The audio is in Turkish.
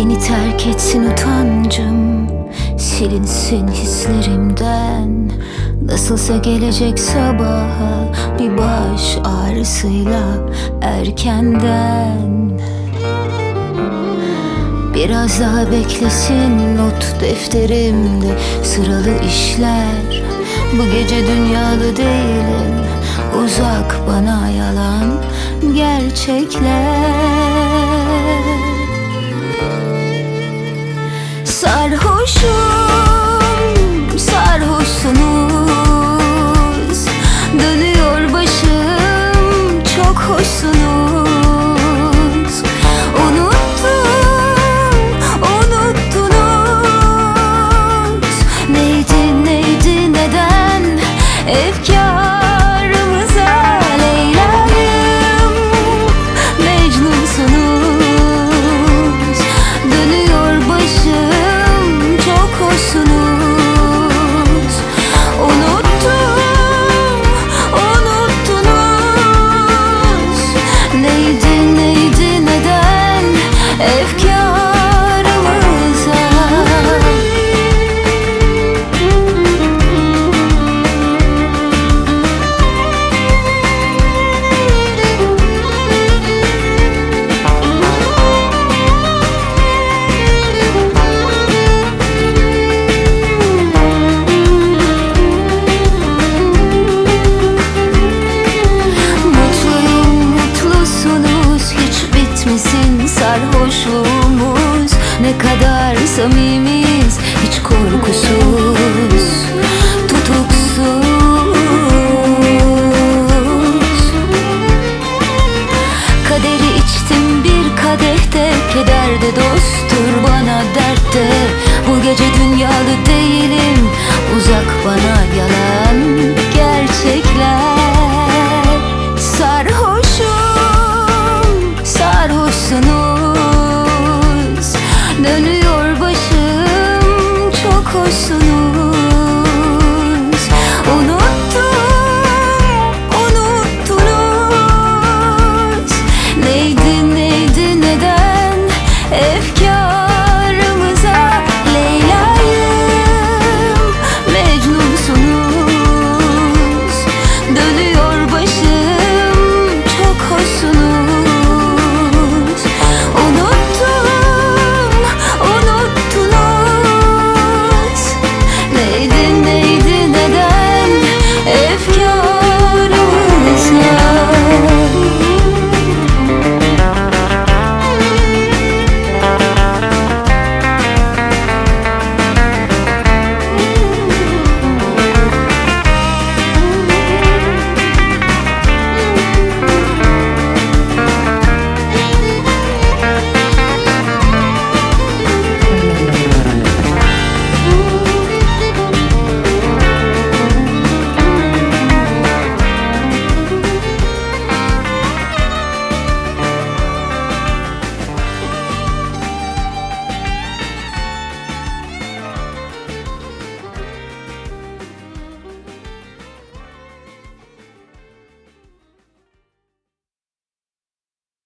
Beni terk etsin utancım, silinsin hislerimden. Nasılsa gelecek sabaha bir baş ağrısıyla erkenden. Biraz daha beklesin not defterimde sıralı işler. Bu gece dünyalı değilim, uzak bana yalan gerçekler. Sarhoşum, sarhoşsunuz, dönüyor başım, çok hoşsunuz. Unuttunuz, neydi neydi neden efkarımıza Leyla'yım, Mecnunsunuz, dönüyor başım, çok hoşsunuz. Unuttunuz, neydi neydi neden efkarımıza. Sarhoşluğumuz ne kadar samimiyiz, hiç korkusuz, tutuksuz. Kaderi içtim bir kadehte, keder de dosttur bana dertte. Bu gece dünyalı